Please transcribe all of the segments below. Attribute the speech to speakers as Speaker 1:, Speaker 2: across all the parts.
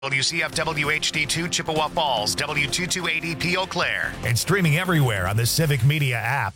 Speaker 1: WCF WHD2 Chippewa Falls, W228EP Eau Claire.
Speaker 2: And streaming everywhere on the Civic Media app.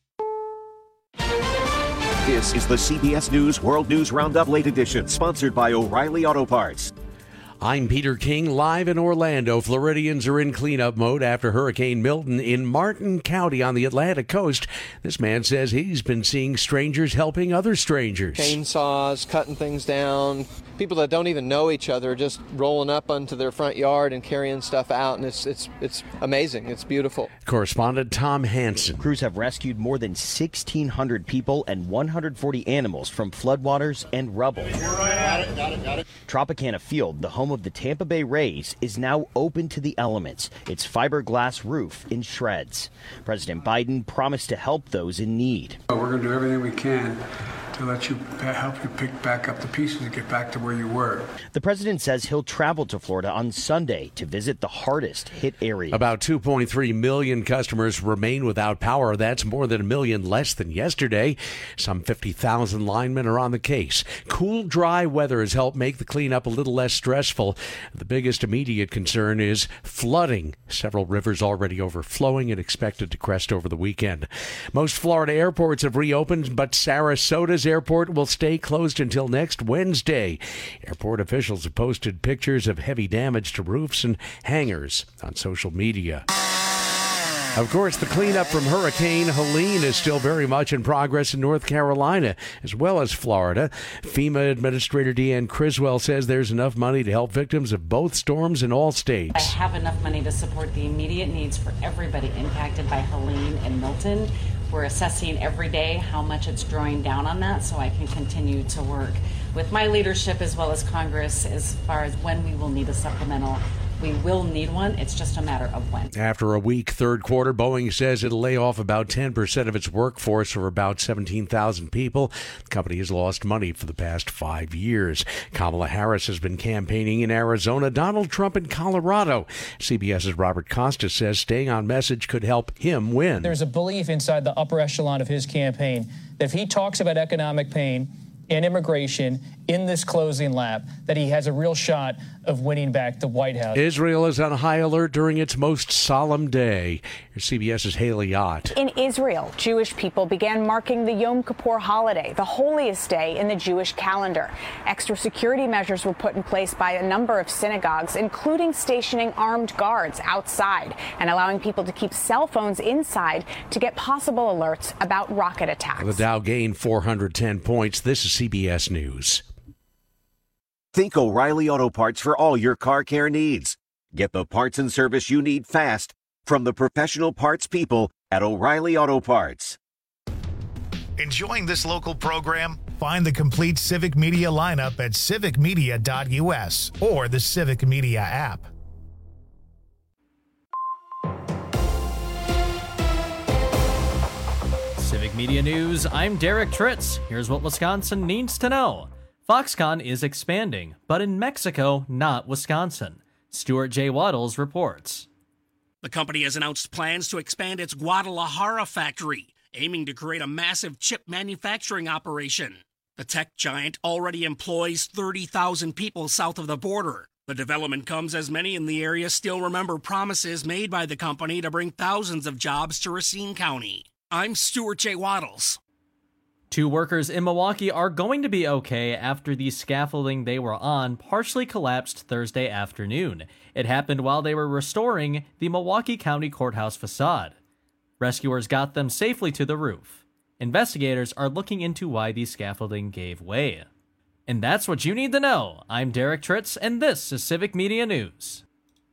Speaker 3: This is the CBS News World News Roundup Late Edition, sponsored by O'Reilly Auto Parts.
Speaker 4: I'm Peter King, live in Orlando. Floridians are in cleanup mode after Hurricane Milton in Martin County on the Atlantic coast. This man says he's been seeing strangers helping other strangers.
Speaker 5: Chainsaws, cutting things down. People that don't even know each other just rolling up onto their front yard and carrying stuff out, and it's amazing. It's beautiful.
Speaker 4: Correspondent Tom Hansen.
Speaker 6: Crews have rescued more than 1,600 people and 140 animals from floodwaters and rubble.
Speaker 7: Got it.
Speaker 6: Tropicana Field, the home of the Tampa Bay Rays, is now open to the elements, its fiberglass roof in shreds. President Biden promised to help those in need.
Speaker 8: We're going to do everything we can to help you pick back up the pieces and get back to where you were.
Speaker 6: The president says he'll travel to Florida on Sunday to visit the hardest hit area.
Speaker 4: About 2.3 million customers remain without power. That's more than 1 million less than yesterday. Some 50,000 linemen are on the case. Cool, dry weather has helped make the cleanup a little less stressful. The biggest immediate concern is flooding. Several rivers already overflowing and expected to crest over the weekend. Most Florida airports have reopened, but Sarasota's airport will stay closed until next Wednesday. Airport officials have posted pictures of heavy damage to roofs and hangars on social media. Of course, the cleanup from Hurricane Helene is still very much in progress in North Carolina, as well as Florida. FEMA Administrator Deanne Criswell says there's enough money to help victims of both storms in all states.
Speaker 9: I have enough money to support the immediate needs for everybody impacted by Helene and Milton. We're assessing every day how much it's drawing down on that so I can continue to work with my leadership as well as Congress as far as when we will need a supplemental. We will need one. It's just a matter of when.
Speaker 4: After a weak third quarter, Boeing says it'll lay off about 10% of its workforce, or about 17,000 people. The company has lost money for the past 5 years. Kamala Harris has been campaigning in Arizona, Donald Trump in Colorado. CBS's Robert Costa says staying on message could help him win.
Speaker 10: There's a belief inside the upper echelon of his campaign that if he talks about economic pain and immigration in this closing lap, that he has a real shot of winning back the White House.
Speaker 4: Israel is on high alert during its most solemn day. Here's CBS's Haley Ott.
Speaker 11: In Israel, Jewish people began marking the Yom Kippur holiday, the holiest day in the Jewish calendar. Extra security measures were put in place by a number of synagogues, including stationing armed guards outside and allowing people to keep cell phones inside to get possible alerts about rocket attacks.
Speaker 4: The Dow gained 410 points. This is CBS News.
Speaker 3: Think O'Reilly Auto Parts for all your car care needs. Get the parts and service you need fast from the professional parts people at O'Reilly Auto Parts.
Speaker 2: Enjoying this local program? Find the complete Civic Media lineup at civicmedia.us or the Civic Media app.
Speaker 12: Civic Media News, I'm Derek Tritz. Here's what Wisconsin needs to know. Foxconn is expanding, but in Mexico, not Wisconsin. Stuart J. Waddles reports.
Speaker 13: The company has announced plans to expand its Guadalajara factory, aiming to create a massive chip manufacturing operation. The tech giant already employs 30,000 people south of the border. The development comes as many in the area still remember promises made by the company to bring thousands of jobs to Racine County. I'm Stuart J. Waddles.
Speaker 12: 2 workers in Milwaukee are going to be okay after the scaffolding they were on partially collapsed Thursday afternoon. It happened while they were restoring the Milwaukee County Courthouse facade. Rescuers got them safely to the roof. Investigators are looking into why the scaffolding gave way. And that's what you need to know. I'm Derek Tritz, and this is Civic Media News.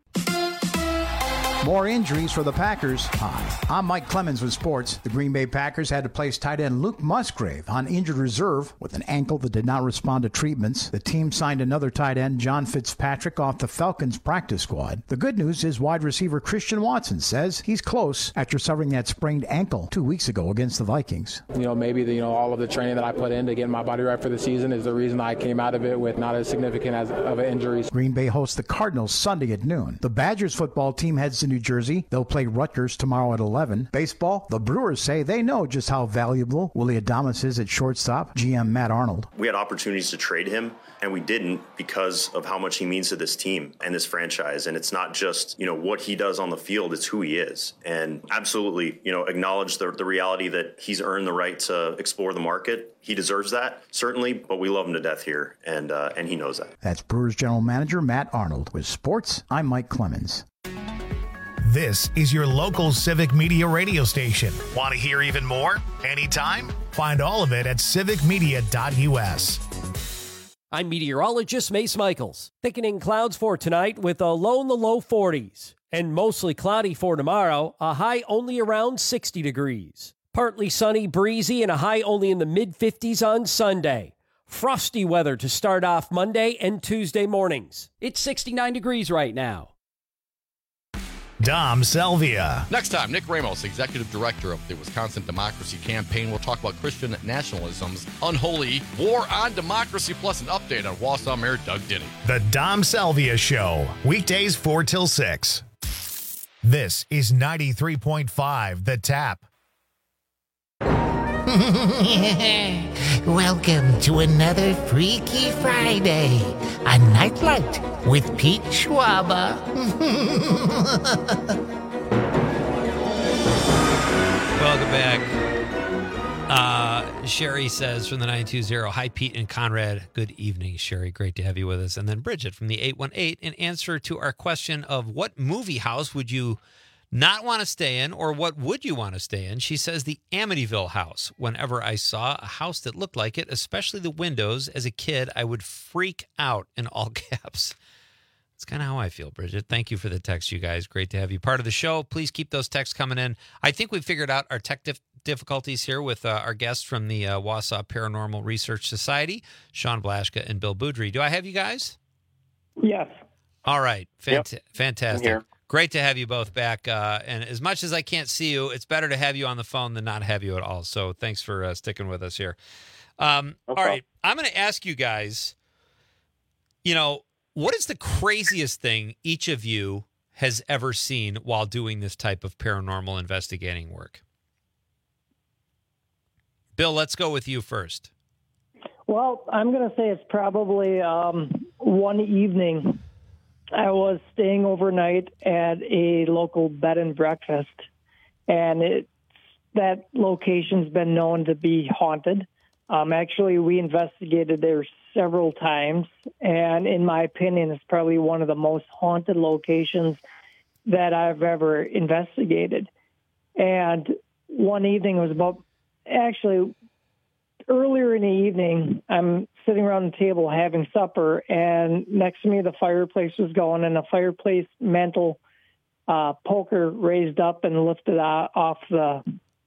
Speaker 14: More injuries for the Packers. Hi, I'm Mike Clemens with sports. The Green Bay Packers had to place tight end Luke Musgrave on injured reserve with an ankle that did not respond to treatments. The team signed another tight end, John Fitzpatrick, off the Falcons practice squad. The good news is wide receiver Christian Watson says he's close after suffering that sprained ankle 2 weeks ago against the Vikings.
Speaker 15: Maybe all of the training that I put in to get my body right for the season is the reason I came out of it with not as significant of an injury.
Speaker 14: Green Bay hosts the Cardinals Sunday at noon. The Badgers football team heads to New New Jersey. They'll play Rutgers tomorrow at 11. Baseball, the Brewers say they know just how valuable Willy Adames is at shortstop. GM Matt Arnold.
Speaker 7: We had opportunities to trade him, and we didn't because of how much he means to this team and this franchise. And it's not just, what he does on the field, it's who he is. And absolutely, acknowledge the reality that he's earned the right to explore the market. He deserves that, certainly, but we love him to death here, and he knows that.
Speaker 14: That's Brewers General Manager Matt Arnold. With sports, I'm Mike Clemens.
Speaker 2: This is your local Civic Media radio station. Want to hear even more? Anytime? Find all of it at civicmedia.us.
Speaker 16: I'm meteorologist Mace Michaels. Thickening clouds for tonight with a low in the low 40s. And mostly cloudy for tomorrow, a high only around 60 degrees. Partly sunny, breezy, and a high only in the mid-50s on Sunday. Frosty weather to start off Monday and Tuesday mornings. It's 69 degrees right now.
Speaker 2: Dom Salvia.
Speaker 17: Next time, Nick Ramos, Executive Director of the Wisconsin Democracy Campaign, will talk about Christian nationalism's unholy war on democracy, plus an update on Wausau Mayor Doug Denny.
Speaker 2: The Dom Salvia Show, weekdays 4 till 6. This is 93.5 The Tap.
Speaker 18: Welcome to another Freaky Friday, a nightlight with Pete Schwaba.
Speaker 19: Welcome back. Sherry says from the 920, hi, Pete and Conrad. Good evening, Sherry. Great to have you with us. And then Bridget from the 818, in answer to our question of what movie house would you not want to stay in, or what would you want to stay in? She says the Amityville house. Whenever I saw a house that looked like it, especially the windows, as a kid, I would freak out, in all caps. That's kind of how I feel, Bridget. Thank you for the text, you guys. Great to have you part of the show. Please keep those texts coming in. I think we figured out our tech difficulties here with our guests from the Wausau Paranormal Research Society, Sean Blaschka and Bill Boudry. Do I have you guys?
Speaker 20: Yes.
Speaker 19: All right.
Speaker 20: Yep.
Speaker 19: Fantastic. Great to have you both back. And as much as I can't see you, it's better to have you on the phone than not have you at all. So thanks for sticking with us here. All right. I'm going to ask you guys, what is the craziest thing each of you has ever seen while doing this type of paranormal investigating work? Bill, let's go with you first.
Speaker 20: Well, I'm going to say it's probably one evening. I was staying overnight at a local bed and breakfast, and that location's been known to be haunted. Actually, we investigated there several times, and in my opinion, it's probably one of the most haunted locations that I've ever investigated. And one evening was actually earlier in the evening, I'm sitting around the table having supper, and next to me the fireplace was going, and the fireplace mantle poker raised up and lifted off the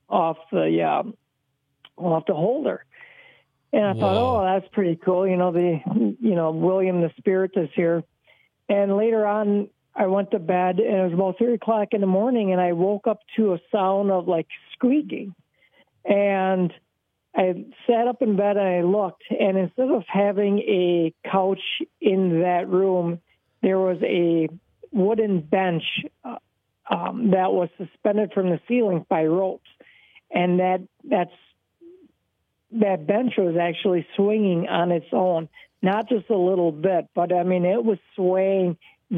Speaker 20: holder. And I thought, oh, that's pretty cool. William the Spirit is here. And later on, I went to bed, and it was about 3 o'clock in the morning, and I woke up to a sound of like squeaking. And I sat up in bed and I looked, and instead of having a couch in that room, there was a wooden bench that was suspended from the ceiling by ropes. And that bench was actually swinging on its own, not just a little bit, but I mean, it was swaying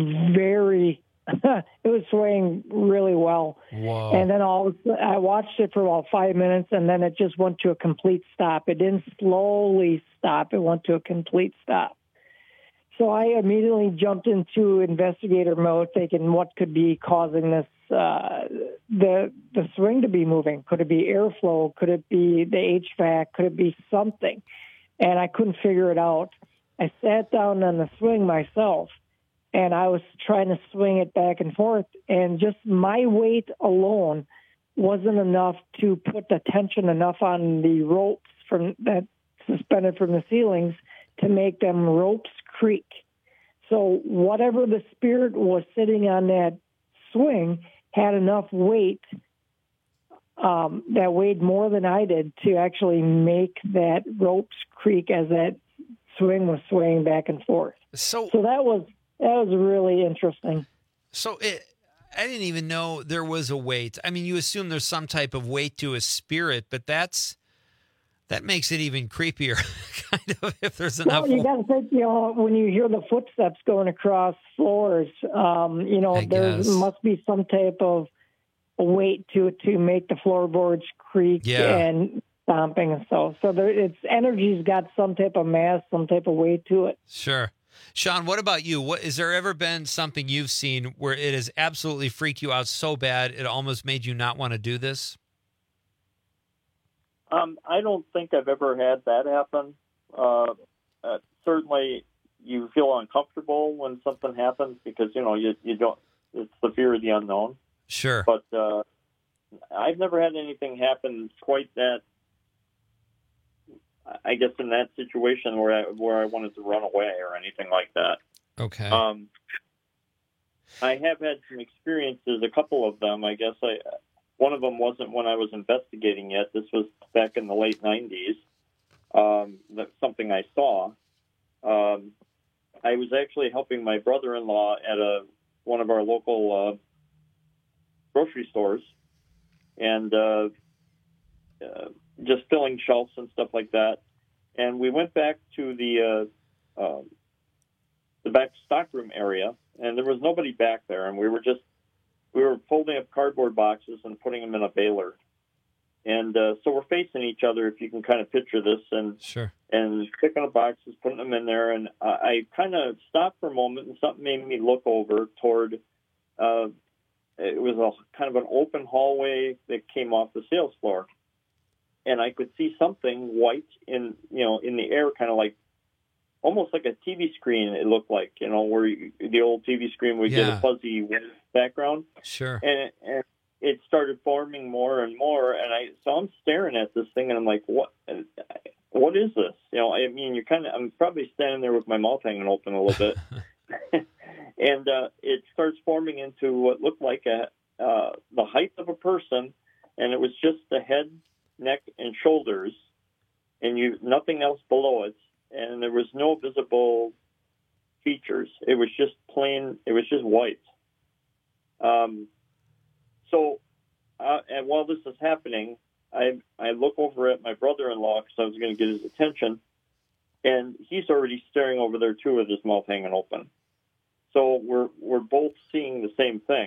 Speaker 20: it was swaying really well.
Speaker 19: Whoa.
Speaker 20: And then I watched it for about 5 minutes, and then it just went to a complete stop. It didn't slowly stop. It went to a complete stop. So I immediately jumped into investigator mode, thinking what could be causing this, the swing to be moving. Could it be airflow? Could it be the HVAC? Could it be something? And I couldn't figure it out. I sat down on the swing myself, and I was trying to swing it back and forth, and just my weight alone wasn't enough to put the tension enough on the ropes that suspended from the ceilings to make them ropes creak. So whatever the spirit was sitting on that swing had enough weight that weighed more than I did to actually make that ropes creak as that swing was swaying back and forth. So that was really interesting.
Speaker 19: So I didn't even know there was a weight. I mean, you assume there's some type of weight to a spirit, but that makes it even creepier, kind of, if there's enough.
Speaker 20: Well, you got to think, when you hear the footsteps going across floors, there must be some type of weight to it to make the floorboards creak and stomping and stuff. So its energy's got some type of mass, some type of weight to it.
Speaker 19: Sure. Sean, what about you? Has there ever been something you've seen where it has absolutely freaked you out so bad it almost made you not want to do this?
Speaker 21: I don't think I've ever had that happen. Certainly, you feel uncomfortable when something happens because you don't. It's the fear of the unknown.
Speaker 19: Sure.
Speaker 21: But I've never had anything happen quite that. I guess in that situation where I wanted to run away or anything like that.
Speaker 19: Okay.
Speaker 21: I have had some experiences, a couple of them. I guess one of them wasn't when I was investigating yet. This was back in the late 90s. That's something I saw. I was actually helping my brother-in-law at one of our local grocery stores, and just filling shelves and stuff like that. And we went back to the back stockroom area, and there was nobody back there. And we were folding up cardboard boxes and putting them in a baler. And so we're facing each other, if you can kind of picture this, and
Speaker 19: sure.
Speaker 21: And picking up boxes, putting them in there. And I kind of stopped for a moment, and something made me look over toward. It was a kind of an open hallway that came off the sales floor. And I could see something white in the air, kind of like, almost like a TV screen. It looked like, where the old TV screen would get a fuzzy white background.
Speaker 19: Sure.
Speaker 21: And it started forming more and more. And I'm staring at this thing, and I'm like, what is this? I'm probably standing there with my mouth hanging open a little bit. And it starts forming into what looked like the height of a person, and it was just the head, neck, and shoulders, and nothing else below it, and there was no visible features. It was just plain. It was just white. And while this is happening, I look over at my brother-in-law because I was going to get his attention, and he's already staring over there too with his mouth hanging open. So we're both seeing the same thing.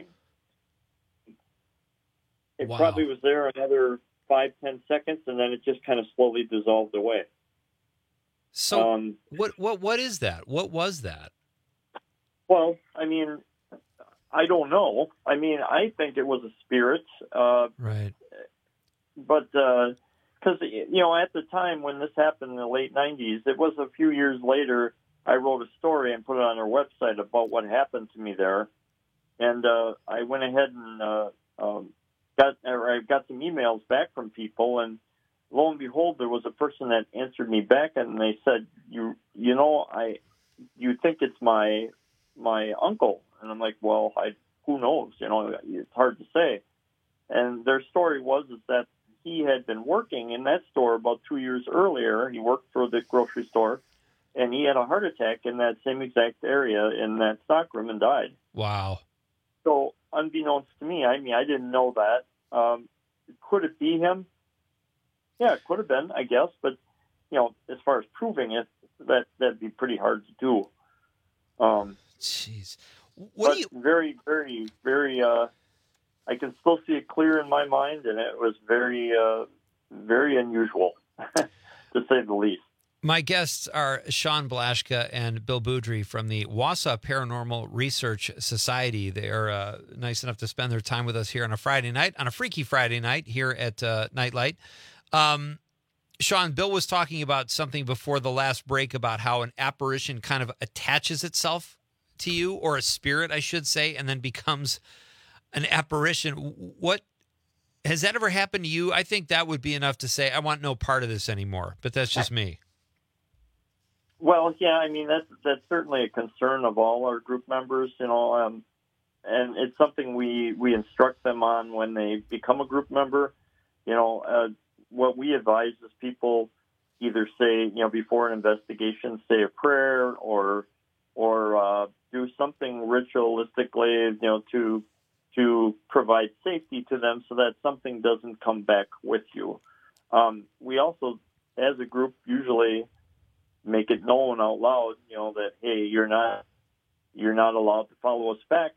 Speaker 21: It probably was there another 5-10 seconds, and then it just kind of slowly dissolved away.
Speaker 19: So what is that? What was that?
Speaker 21: Well, I don't know. I think it was a spirit.
Speaker 19: Right.
Speaker 21: But because at the time when this happened in the late 90s, it was a few years later. I wrote a story and put it on our website about what happened to me there, and I went ahead and I got some emails back from people, and lo and behold, there was a person that answered me back, and they said, you think it's my uncle? And I'm like, well, who knows? It's hard to say. And their story was that he had been working in that store about 2 years earlier. He worked for the grocery store, and he had a heart attack in that same exact area in that stockroom and died.
Speaker 19: Wow.
Speaker 21: So unbeknownst to me, I didn't know that. Could it be him? Yeah, it could have been, I guess. But, as far as proving it, that'd be pretty hard to do.
Speaker 19: Jeez.
Speaker 21: Very, very, very, I can still see it clear in my mind, and it was very, very unusual, to say the least.
Speaker 19: My guests are Sean Blaschka and Bill Boudry from the Wausau Paranormal Research Society. They are nice enough to spend their time with us here on a Friday night, on a Freaky Friday night here at Nightlight. Sean, Bill was talking about something before the last break about how an apparition kind of attaches itself to you, or a spirit, I should say, and then becomes an apparition. What has that ever happened to you? I think that would be enough to say, I want no part of this anymore, but that's just me.
Speaker 21: Well, yeah, that's certainly a concern of all our group members, and it's something we instruct them on when they become a group member. What we advise is people either say, before an investigation, say a prayer or do something ritualistically, to to provide safety to them so that something doesn't come back with you. We also, as a group, usually make it known out loud, that, hey, you're not allowed to follow us back.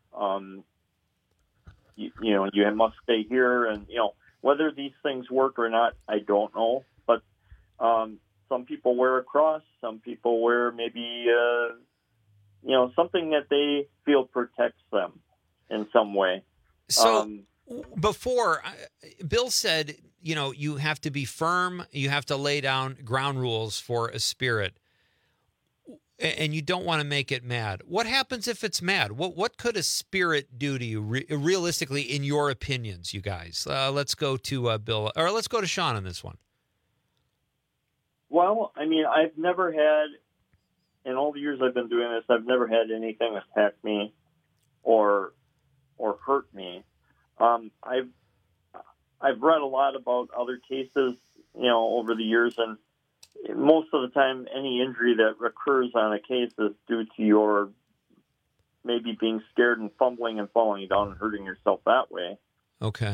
Speaker 21: You must stay here, and whether these things work or not, I don't know. But some people wear a cross, some people wear maybe something that they feel protects them in some way.
Speaker 19: So before, Bill said, you have to be firm, you have to lay down ground rules for a spirit, and you don't want to make it mad. What happens if it's mad? What could a spirit do to you, realistically, in your opinions, you guys? Let's go to Bill, or let's go to Sean on this one.
Speaker 21: Well, I mean, I've never had, in all the years I've been doing this, I've never had anything attack me or hurt me. I've read a lot about other cases, over the years, and most of the time, any injury that occurs on a case is due to your maybe being scared and fumbling and falling down and hurting yourself that way.
Speaker 19: Okay.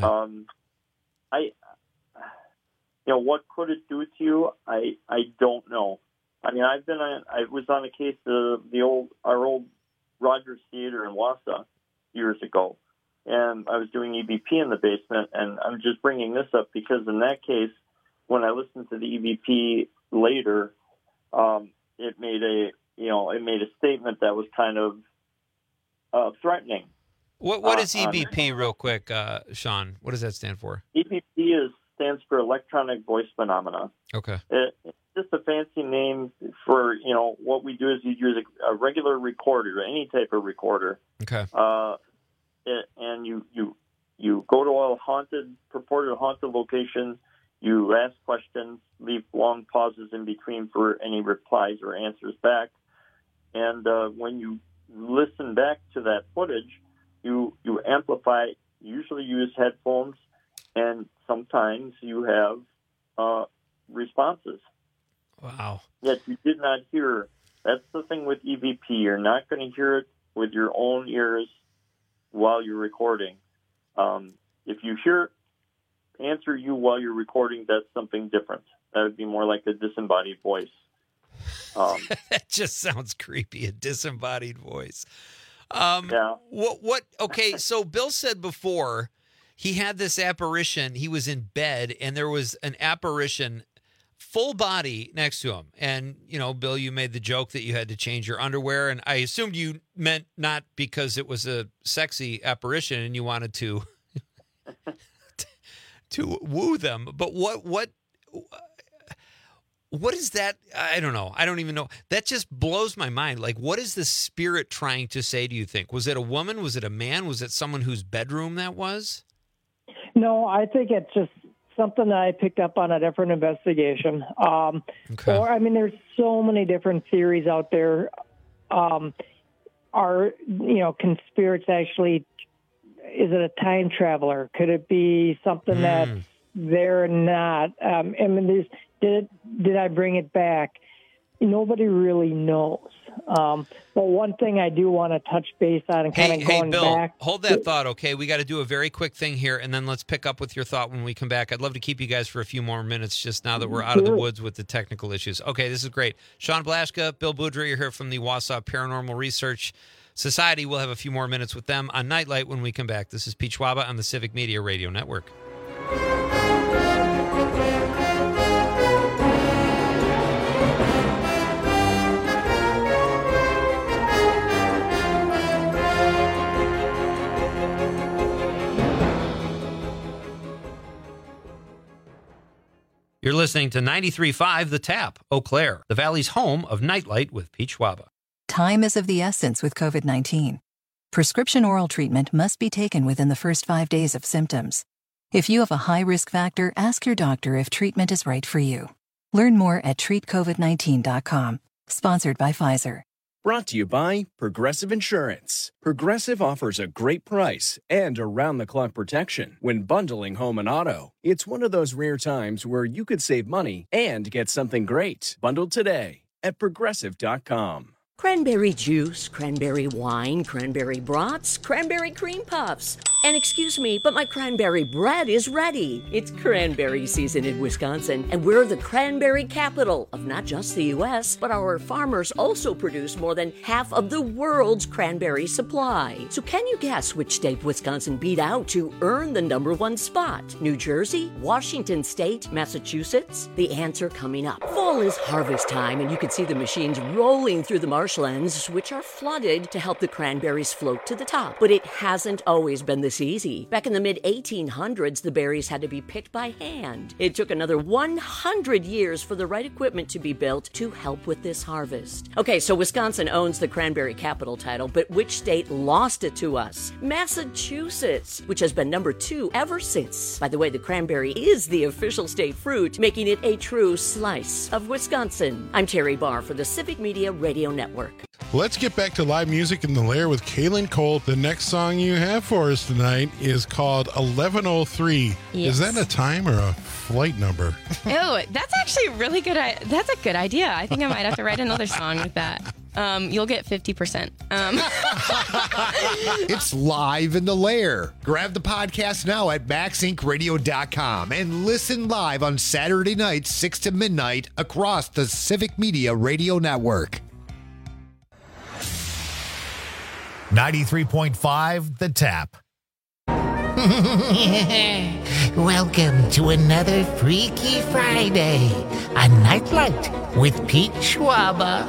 Speaker 21: What could it do to you? I don't know. I mean, I was on a case of our old Rogers Theater in Wausau years ago, and I was doing EVP in the basement, and I'm just bringing this up because in that case, when I listened to the EVP later, it made a statement that was kind of threatening.
Speaker 19: What is EVP, real quick, Sean? What does that stand for?
Speaker 21: EVP stands for electronic voice phenomena.
Speaker 19: Okay.
Speaker 21: It's just a fancy name for what we do is you use a regular recorder, any type of recorder.
Speaker 19: Okay.
Speaker 21: And you go to a purported haunted location. You ask questions, leave long pauses in between for any replies or answers back. And when you listen back to that footage, you amplify, usually use headphones, and sometimes you have responses.
Speaker 19: Wow.
Speaker 21: That you did not hear. That's the thing with EVP. You're not going to hear it with your own ears while you're recording. If you hear answer you while you're recording, that's something different. That would be more like a disembodied voice.
Speaker 19: That just sounds creepy, a disembodied voice.
Speaker 21: Yeah.
Speaker 19: Okay, so Bill said before he had this apparition. He was in bed, and there was an apparition, full body, next to him. And, Bill, you made the joke that you had to change your underwear, and I assumed you meant not because it was a sexy apparition and you wanted to to woo them. But what is that? I don't know. I don't even know. That just blows my mind. Like, what is the spirit trying to say, do you think? Was it a woman? Was it a man? Was it someone whose bedroom that was?
Speaker 20: No, I think it's just something that I picked up on a different investigation.
Speaker 19: Okay.
Speaker 20: There's so many different theories out there. Can spirits actually, is it a time traveler? Could it be something that they're not? Did I bring it back? Nobody really knows. But one thing I do want to touch base on and kind of going
Speaker 19: Bill,
Speaker 20: back.
Speaker 19: Hold that thought, okay? We got to do a very quick thing here, and then let's pick up with your thought when we come back. I'd love to keep you guys for a few more minutes just now that we're out of the woods with the technical issues. Okay, this is great. Sean Blaschka, Bill Boudreau, you're here from the Wausau Paranormal Research Society. We'll have a few more minutes with them on Nightlight when we come back. This is Pete Schwaba on the Civic Media Radio Network. You're listening to 93.5 The Tap, Eau Claire, the Valley's home of Nightlight with Pete Schwaba.
Speaker 1: Time is of the essence with COVID-19. Prescription oral treatment must be taken within the first 5 days of symptoms. If you have a high risk factor, ask your doctor if treatment is right for you. Learn more at treatcovid19.com. Sponsored by Pfizer.
Speaker 22: Brought to you by Progressive Insurance. Progressive offers a great price and around-the-clock protection when bundling home and auto. It's one of those rare times where you could save money and get something great. Bundled today at Progressive.com.
Speaker 5: Cranberry juice, cranberry wine, cranberry brats, cranberry cream puffs. And excuse me, but my cranberry bread is ready. It's cranberry season in Wisconsin, and we're the cranberry capital of not just the U.S., but our farmers also produce more than half of the world's cranberry supply. So can you guess which state Wisconsin beat out to earn the #1 spot? New Jersey, Washington State, Massachusetts? The answer coming up. Fall is harvest time, and you can see the machines rolling through the marshlands, which are flooded to help the cranberries float to the top. But it hasn't always been this easy. Back in the mid-1800s, the berries had to be picked by hand. It took another 100 years for the right equipment to be built to help with this harvest. Okay, so Wisconsin owns the cranberry capital title, but which state lost it to us? Massachusetts, which has been #2 ever since. By the way, the cranberry is the official state fruit, making it a true slice of Wisconsin. I'm Terry Barr for the Civic Media Radio Network.
Speaker 8: Let's get back to live music in the Lair with Kaylin Cole. The next song you have for us tonight is called 1103.
Speaker 23: Yes.
Speaker 8: Is that a time or a flight number?
Speaker 23: Oh, that's actually really good. That's a good idea. I think I might have to write another song with that. You'll get 50%.
Speaker 24: It's live in the Lair. Grab the podcast now at MaxIncRadio.com and listen live on Saturday nights, 6 to midnight, across the Civic Media Radio Network.
Speaker 2: 93.5 The Tap.
Speaker 18: Welcome to another Freaky Friday, a nightlight with Pete Schwaba.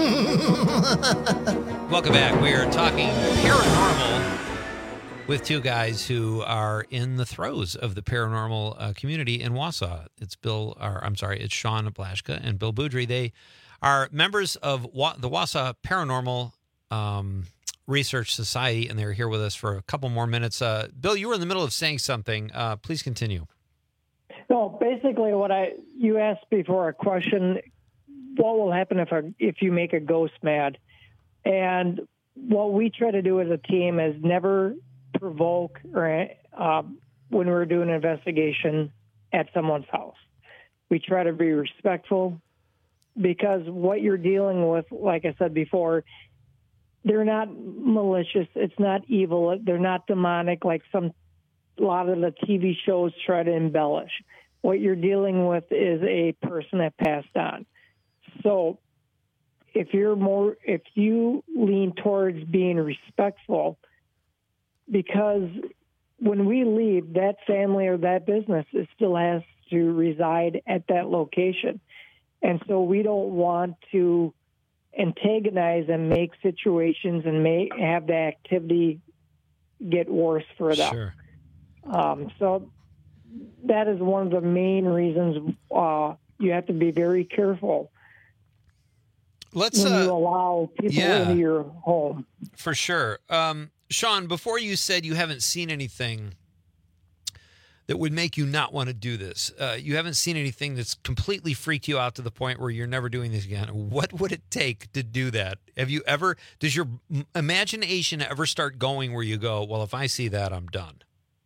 Speaker 19: Welcome back. We are talking paranormal with two guys who are in the throes of the paranormal community in Wausau. It's it's Sean Blaschka and Bill Boudry. They are members of the Wausau Paranormal Research Society, and they're here with us for a couple more minutes. Bill, you were in the middle of saying something. Please continue.
Speaker 20: No, basically, you asked before a question: what will happen if you make a ghost mad? And what we try to do as a team is never provoke or when we're doing an investigation at someone's house. We try to be respectful because what you're dealing with, like I said before, they're not malicious. It's not evil. They're not demonic like a lot of the TV shows try to embellish. What you're dealing with is a person that passed on. So if you lean towards being respectful, because when we leave, that family or that business, it still has to reside at that location. And so we don't want to antagonize and make situations and have the activity get worse for them.
Speaker 19: Sure.
Speaker 20: So that is one of the main reasons you have to be very careful when you allow people into your home.
Speaker 19: For sure. Sean, before you said you haven't seen anything that would make you not want to do this. You haven't seen anything that's completely freaked you out to the point where you're never doing this again. What would it take to do that? Does your imagination ever start going where you go, well, if I see that, I'm done?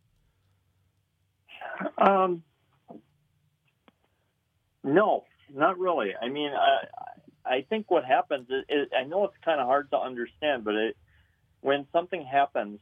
Speaker 21: No, not really. I mean, I think what happens is I know it's kind of hard to understand, but when something happens,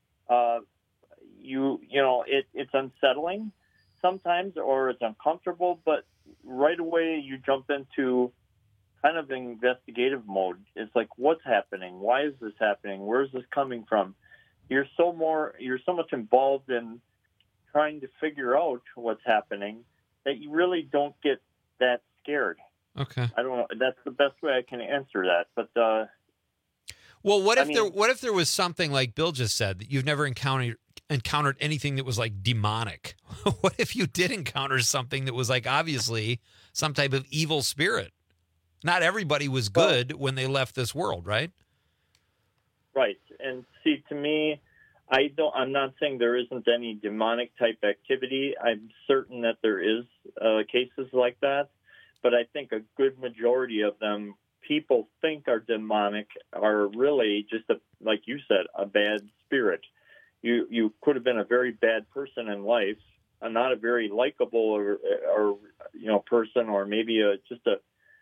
Speaker 21: it's unsettling sometimes, or it's uncomfortable, but right away you jump into kind of investigative mode. It's like, what's happening? Why is this happening? Where's this coming from? You're so much involved in trying to figure out what's happening that you really don't get that scared.
Speaker 19: Okay.
Speaker 21: I don't know. That's the best way I can answer that. But
Speaker 19: well, what if there was something like Bill just said that you've never encountered anything that was like demonic? What if you did encounter something that was like obviously some type of evil spirit? Not everybody was good when they left this world, right?
Speaker 21: Right. And see, to me, I'm not saying there isn't any demonic type activity. I'm certain that there is cases like that, but I think a good majority of them people think are demonic are really just like you said, a bad spirit. You could have been a very bad person in life, not a very likable or person, or maybe just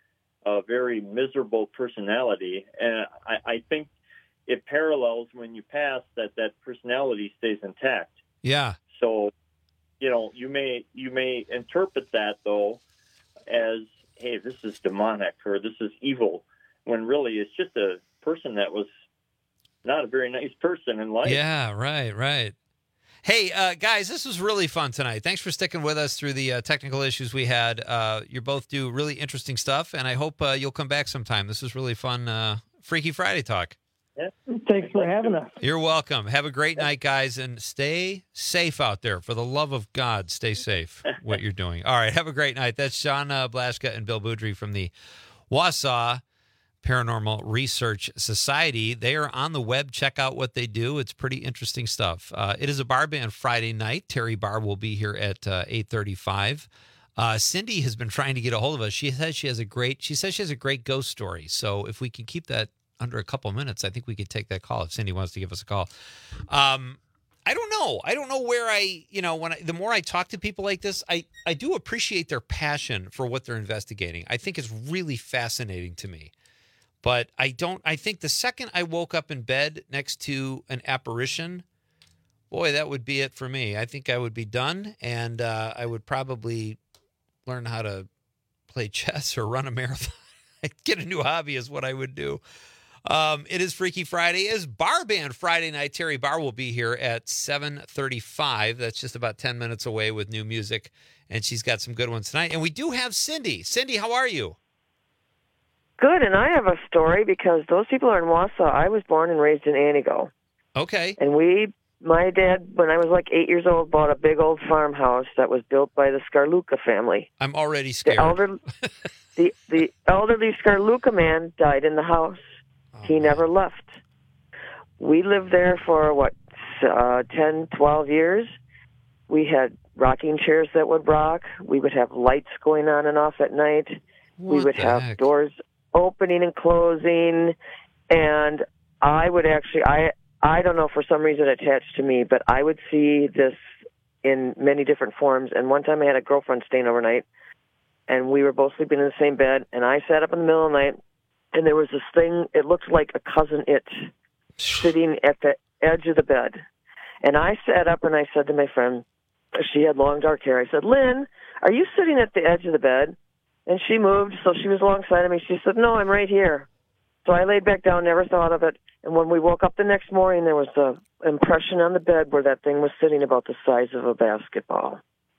Speaker 21: a very miserable personality, and I think it parallels when you pass that personality stays intact.
Speaker 19: Yeah.
Speaker 21: So, you may interpret that though as, hey, this is demonic or this is evil, when really it's just a person that was not a very nice person in life.
Speaker 19: Yeah, right. Hey, guys, this was really fun tonight. Thanks for sticking with us through the technical issues we had. You both do really interesting stuff, and I hope you'll come back sometime. This is really fun Freaky Friday talk.
Speaker 21: Yeah.
Speaker 20: Thanks for having us.
Speaker 19: You're welcome. Have a great night, guys, and stay safe out there. For the love of God, stay safe what you're doing. All right, have a great night. That's Sean Blaschka and Bill Boudry from the Wausau Paranormal Research Society. They are on the web. Check out what they do. It's pretty interesting stuff. It is a bar band Friday night. Terry Barr will be here at 8:35. Cindy has been trying to get a hold of us. She says she has a great ghost story. So if we can keep that under a couple minutes, I think we could take that call if Cindy wants to give us a call. I don't know. I don't know where the more I talk to people like this, I do appreciate their passion for what they're investigating. I think it's really fascinating to me. But I think the second I woke up in bed next to an apparition, boy, that would be it for me. I think I would be done, and I would probably learn how to play chess or run a marathon. Get a new hobby is what I would do. It is Freaky Friday. It is Bar Band Friday night. Terry Barr will be here at 7:35. That's just about 10 minutes away with new music, and she's got some good ones tonight. And we do have Cindy. Cindy, how are you?
Speaker 6: Good, and I have a story because those people are in Wausau. I was born and raised in Anigo.
Speaker 19: Okay.
Speaker 6: And my dad, when I was like 8 years old, bought a big old farmhouse that was built by the Scarluca family.
Speaker 19: I'm already scared.
Speaker 6: The elderly Scarluca man died in the house. He never left. We lived there for, 10, 12 years. We had rocking chairs that would rock. We would have lights going on and off at night. We would have doors opening and closing, and I would actually, I don't know, for some reason attached to me, but I would see this in many different forms. And one time I had a girlfriend staying overnight, and we were both sleeping in the same bed, and I sat up in the middle of the night, and there was this thing, it looked like a cousin it, sitting at the edge of the bed. And I sat up and I said to my friend, she had long dark hair, I said, Lynn, are you sitting at the edge of the bed? And she moved, so she was alongside of me. She said, no, I'm right here. So I laid back down, never thought of it. And when we woke up the next morning, there was an impression on the bed where that thing was sitting about the size of a basketball.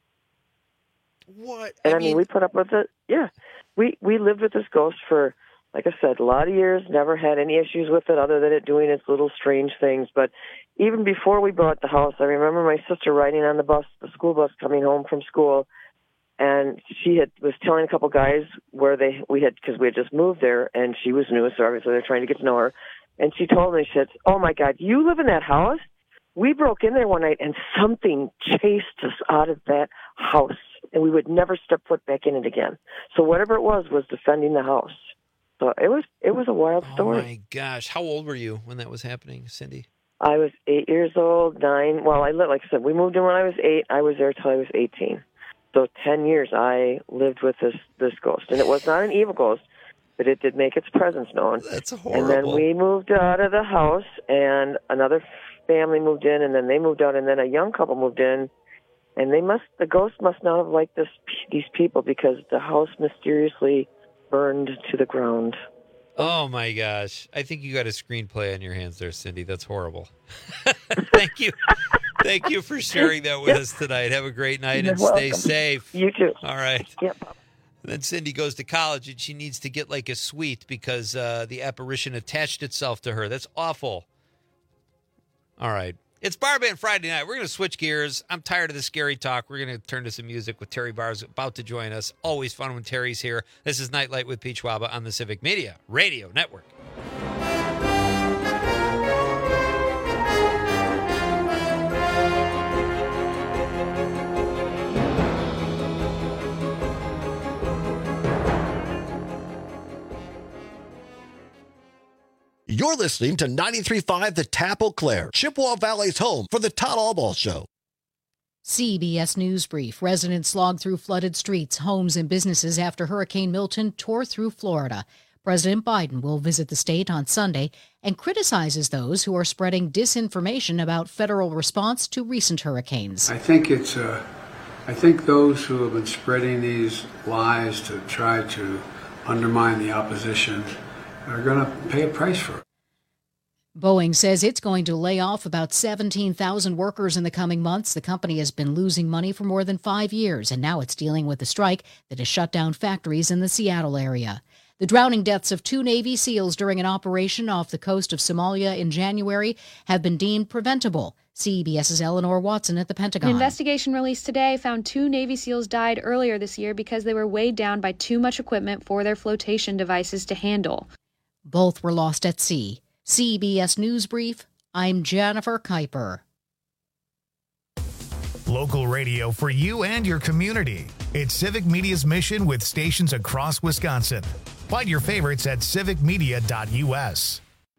Speaker 19: What?
Speaker 6: And I mean, we put up with it. Yeah. We lived with this ghost for, like I said, a lot of years, never had any issues with it other than it doing its little strange things. But even before we bought the house, I remember my sister riding on the school bus coming home from school, and she was telling a couple guys where we had just moved there, and she was new, so obviously they're trying to get to know her. And she told me, she said, oh my God, you live in that house? We broke in there one night, and something chased us out of that house, and we would never step foot back in it again. So whatever it was defending the house. So it was a wild story.
Speaker 19: Oh my gosh, how old were you when that was happening, Cindy?
Speaker 6: I was 8 years old, 9. Well, like I said, we moved in when I was 8. I was there till I was 18. So 10 years I lived with this ghost. And it was not an evil ghost, but it did make its presence known.
Speaker 19: That's horrible.
Speaker 6: And then we moved out of the house, and another family moved in, and then they moved out, and then a young couple moved in. And the ghost must not have liked these people because the house mysteriously burned to the ground.
Speaker 19: Oh my gosh. I think you got a screenplay on your hands there, Cindy. That's horrible. Thank you. Thank you for sharing that with us tonight. Have a great night and stay safe.
Speaker 6: You too.
Speaker 19: All right.
Speaker 6: Yep.
Speaker 19: Then Cindy goes to college and she needs to get like a suite because the apparition attached itself to her. That's awful. All right. It's Bar Band Friday night. We're going to switch gears. I'm tired of the scary talk. We're going to turn to some music with Terry Barr's about to join us. Always fun when Terry's here. This is Nightlight with Pete Schwaba on the Civic Media Radio Network.
Speaker 9: You're listening to 93.5 The Tap Eau Claire, Chippewa Valley's home for the Todd Albaugh Show.
Speaker 4: CBS News Brief. Residents slogged through flooded streets, homes, and businesses after Hurricane Milton tore through Florida. President Biden will visit the state on Sunday and criticizes those who are spreading disinformation about federal response to recent hurricanes.
Speaker 9: I think those who have been spreading these lies to try to undermine the opposition are going to pay a price for it.
Speaker 4: Boeing says it's going to lay off about 17,000 workers in the coming months. The company has been losing money for more than 5 years, and now it's dealing with a strike that has shut down factories in the Seattle area. The drowning deaths of 2 Navy SEALs during an operation off the coast of Somalia in January have been deemed preventable. CBS's Eleanor Watson at the Pentagon.
Speaker 10: An investigation released today found 2 Navy SEALs died earlier this year because they were weighed down by too much equipment for their flotation devices to handle.
Speaker 4: Both were lost at sea. CBS News Brief, I'm Jennifer Kuiper.
Speaker 2: Local radio for you and your community. It's Civic Media's mission with stations across Wisconsin. Find your favorites at civicmedia.us.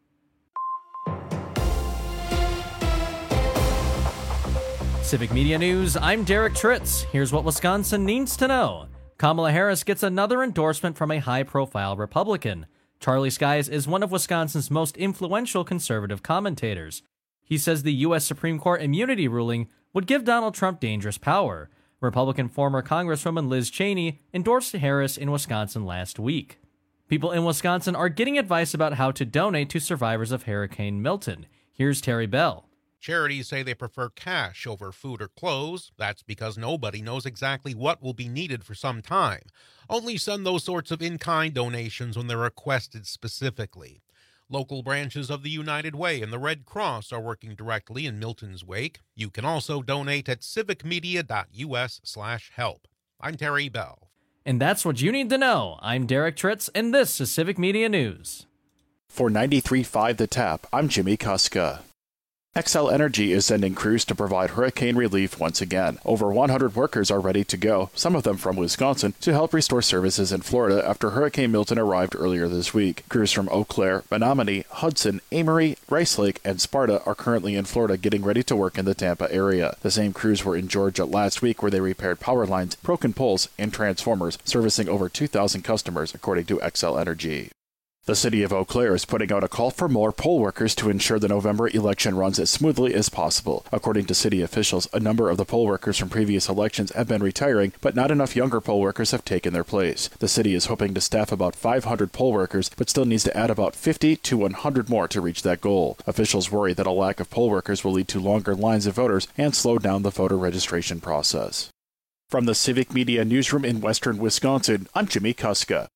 Speaker 12: Civic Media News, I'm Derek Tritz. Here's what Wisconsin needs to know. Kamala Harris gets another endorsement from a high-profile Republican. Charlie Skies is one of Wisconsin's most influential conservative commentators. He says the U.S. Supreme Court immunity ruling would give Donald Trump dangerous power. Republican former Congresswoman Liz Cheney endorsed Harris in Wisconsin last week. People in Wisconsin are getting advice about how to donate to survivors of Hurricane Milton. Here's Terry Bell.
Speaker 11: Charities say they prefer cash over food or clothes. That's because nobody knows exactly what will be needed for some time. Only send those sorts of in-kind donations when they're requested specifically. Local branches of the United Way and the Red Cross are working directly in Milton's wake. You can also donate at civicmedia.us/help. I'm Terry Bell.
Speaker 12: And that's what you need to know. I'm Derek Tritz, and this is Civic Media News.
Speaker 25: For 93.5 The Tap, I'm Jimmy Kuska. Xcel Energy is sending crews to provide hurricane relief once again. Over 100 workers are ready to go, some of them from Wisconsin, to help restore services in Florida after Hurricane Milton arrived earlier this week. Crews from Eau Claire, Menominee, Hudson, Amory, Rice Lake, and Sparta are currently in Florida getting ready to work in the Tampa area. The same crews were in Georgia last week where they repaired power lines, broken poles, and transformers, servicing over 2,000 customers, according to Xcel Energy. The city of Eau Claire is putting out a call for more poll workers to ensure the November election runs as smoothly as possible. According to city officials, a number of the poll workers from previous elections have been retiring, but not enough younger poll workers have taken their place. The city is hoping to staff about 500 poll workers, but still needs to add about 50 to 100 more to reach that goal. Officials worry that a lack of poll workers will lead to longer lines of voters and slow down the voter registration process. From the Civic Media Newsroom in Western Wisconsin, I'm Jimmy Kuska.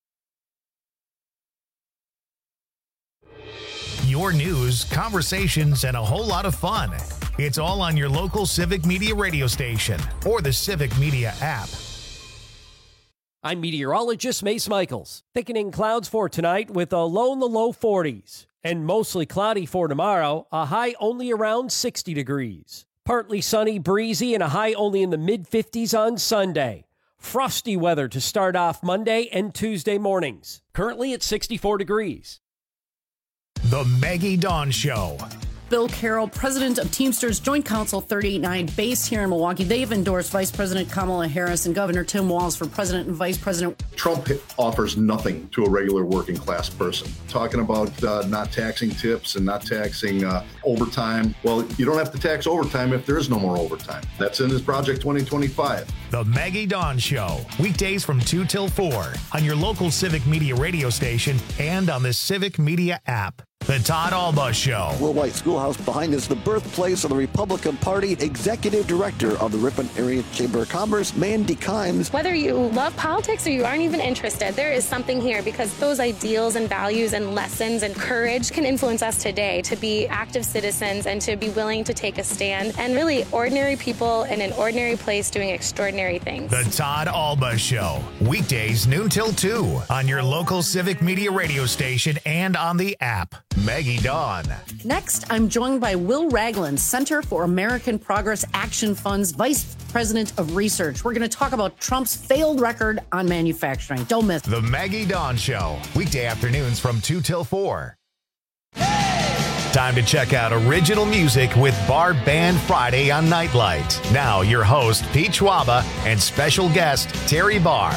Speaker 2: Your news, conversations, and a whole lot of fun. It's all on your local Civic Media radio station or the Civic Media app.
Speaker 16: I'm meteorologist Mace Michaels. Thickening clouds for tonight with a low in the low 40s. And mostly cloudy for tomorrow, a high only around 60 degrees. Partly sunny, breezy, and a high only in the mid-50s on Sunday. Frosty weather to start off Monday and Tuesday mornings. Currently at 64 degrees.
Speaker 2: The Maggie Dawn Show.
Speaker 26: Bill Carroll, president of Teamsters Joint Council 389, based here in Milwaukee. They've endorsed Vice President Kamala Harris and Governor Tim Walz for president and vice president.
Speaker 27: Trump offers nothing to a regular working class person. Talking about not taxing tips and not taxing overtime. Well, you don't have to tax overtime if there is no more overtime. That's in his Project 2025.
Speaker 2: The Maggie Dawn Show. Weekdays from 2 till 4 on your local Civic Media radio station and on the Civic Media app. The Todd Alba Show.
Speaker 28: Will White Schoolhouse behind is the birthplace of the Republican Party. Executive Director of the Ripon Area Chamber of Commerce, Mandy Kimes.
Speaker 29: Whether you love politics or you aren't even interested, there is something here because those ideals and values and lessons and courage can influence us today to be active citizens and to be willing to take a stand and really ordinary people in an ordinary place doing extraordinary things.
Speaker 2: The Todd Alba Show. Weekdays noon till 2 on your local Civic Media radio station and on the app. Maggie Dawn.
Speaker 26: Next, I'm joined by Will Ragland, Center for American Progress Action Fund's Vice President of Research. We're going to talk about Trump's failed record on manufacturing. Don't miss
Speaker 2: The Maggie Dawn Show. Weekday afternoons from 2 till 4.
Speaker 30: Hey!
Speaker 2: Time to check out original music with Bar Band Friday on Nightlight. Now, your host, Pete Schwaba, and special guest, Terry Barr.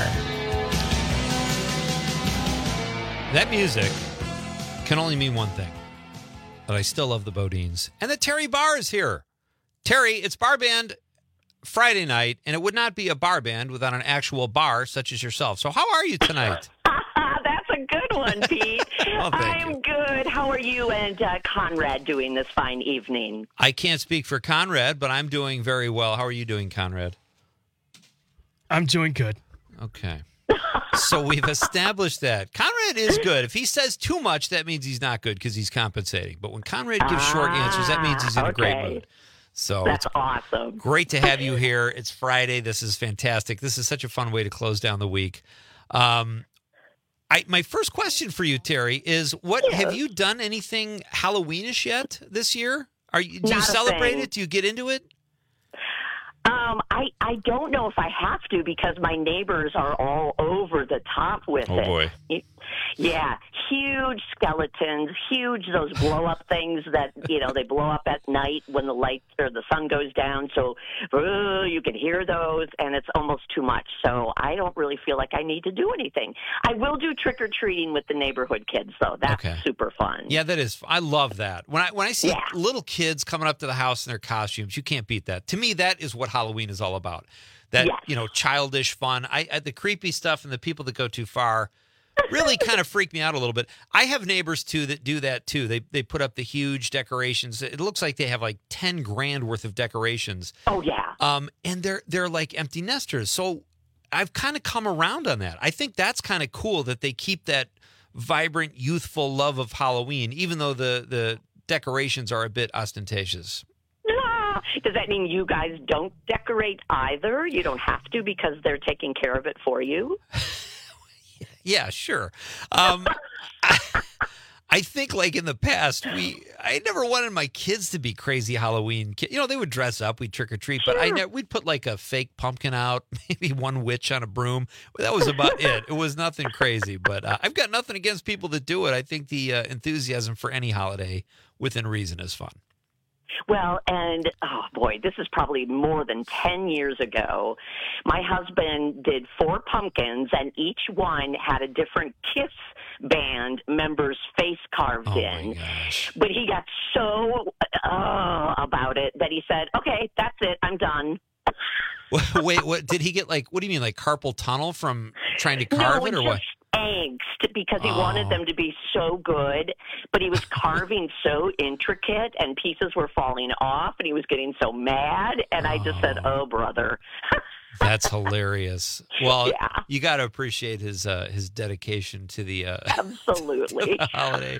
Speaker 19: That music can only mean one thing, but I still love the Bodines. And that Terry Barr is here. Terry, it's Bar Band Friday night, and it would not be a bar band without an actual bar such as yourself. So how are you tonight?
Speaker 1: That's a good one, Pete.
Speaker 19: I'm
Speaker 1: good. How are you and Conrad doing this fine evening?
Speaker 19: I can't speak for Conrad, but I'm doing very well. How are you doing, Conrad?
Speaker 3: I'm doing good.
Speaker 19: Okay. So we've established that. Conrad is good. If he says too much, that means he's not good because he's compensating. But when Conrad gives short answers, that means he's in a great mood. So
Speaker 1: that's awesome.
Speaker 19: Great to have you here. It's Friday. This is fantastic. This is such a fun way to close down the week. My first question for you, Terry, is have you done anything Halloweenish yet this year? Do you celebrate it? Do you get into it?
Speaker 1: I don't know if I have to because my neighbors are all over the top with it.
Speaker 19: Oh, boy.
Speaker 1: Yeah, huge skeletons, huge those blow-up things that, they blow up at night when the lights or the sun goes down. So you can hear those, and it's almost too much. So I don't really feel like I need to do anything. I will do trick-or-treating with the neighborhood kids, though. That's super fun.
Speaker 19: Yeah, that is. I love that. When I see little kids coming up to the house in their costumes, you can't beat that. To me, that is what Halloween is all about. That, childish fun. The creepy stuff and the people that go too far really kind of freak me out a little bit. I have neighbors, too, that do that, too. They put up the huge decorations. It looks like they have like 10 grand worth of decorations.
Speaker 1: Oh, yeah.
Speaker 19: And they're like empty nesters. So I've kind of come around on that. I think that's kind of cool that they keep that vibrant, youthful love of Halloween, even though the decorations are a bit ostentatious.
Speaker 1: Does that mean you guys don't decorate either? You don't have to because they're taking care of it for you?
Speaker 19: Yeah, sure. I think like in the past, I never wanted my kids to be crazy Halloween. They would dress up, we'd trick or treat, but we'd put like a fake pumpkin out, maybe one witch on a broom. That was about it. It was nothing crazy, but I've got nothing against people that do it. I think the enthusiasm for any holiday within reason is fun.
Speaker 1: Well, and, oh boy, this is probably more than 10 years ago. My husband did 4 pumpkins, and each one had a different Kiss band member's face carved in. But he got so about it that he said, okay, that's it, I'm done.
Speaker 19: Wait, what did he get? What do you mean, like carpal tunnel from trying to carve it, or what?
Speaker 1: Angst because he wanted them to be so good, but he was carving so intricate and pieces were falling off, and he was getting so mad. And I just said, "Oh, brother."
Speaker 19: That's hilarious. Well, you got to appreciate his dedication to the
Speaker 1: absolutely
Speaker 19: to the holiday.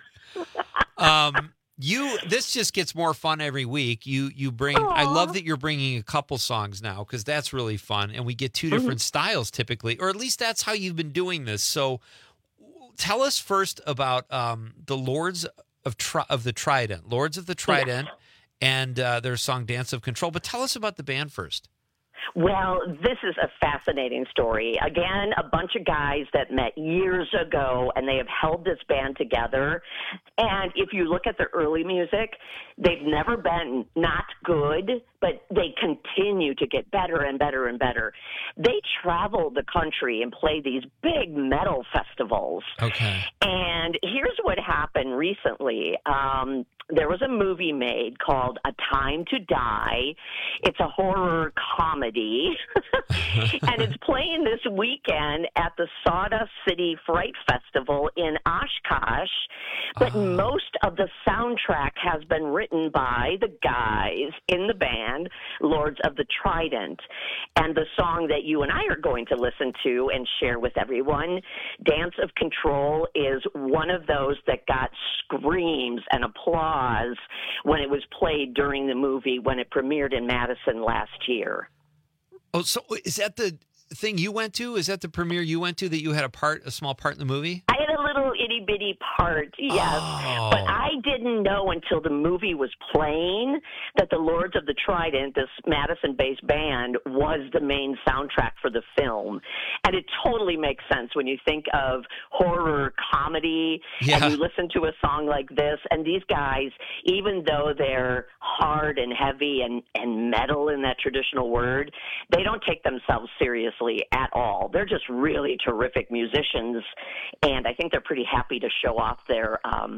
Speaker 19: This just gets more fun every week. You bring. Aww. I love that you're bringing a couple songs now because that's really fun, and we get 2 different styles typically, or at least that's how you've been doing this. So, tell us first about the Lords of the Trident, Lords of the Trident, and their song "Dance of Control." But tell us about the band first.
Speaker 1: Well, this is a fascinating story. Again, a bunch of guys that met years ago, and they have held this band together. And if you look at their early music, they've never been not good, but they continue to get better and better and better. They travel the country and play these big metal festivals.
Speaker 19: Okay.
Speaker 1: And here's what happened recently. There was a movie made called A Time to Die. It's a horror comedy, and it's playing this weekend at the Sawdust City Fright Festival in Oshkosh, but most of the soundtrack has been written by the guys in the band, Lords of the Trident. And the song that you and I are going to listen to and share with everyone, Dance of Control, is one of those that got screams and applause when it was played during the movie when it premiered in Madison last year.
Speaker 19: Oh, so is that the thing you went to? Is that the premiere you went to that you had a small part in the movie?
Speaker 1: I had a little, itty bitty part, yes.
Speaker 19: Oh.
Speaker 1: But I didn't know until the movie was playing that the Lords of the Trident, this Madison-based band, was the main soundtrack for the film. And it totally makes sense when you think of horror comedy and you listen to a song like this. And these guys, even though they're hard and heavy and metal in that traditional word, they don't take themselves seriously at all. They're just really terrific musicians, and I think they're pretty happy to show off their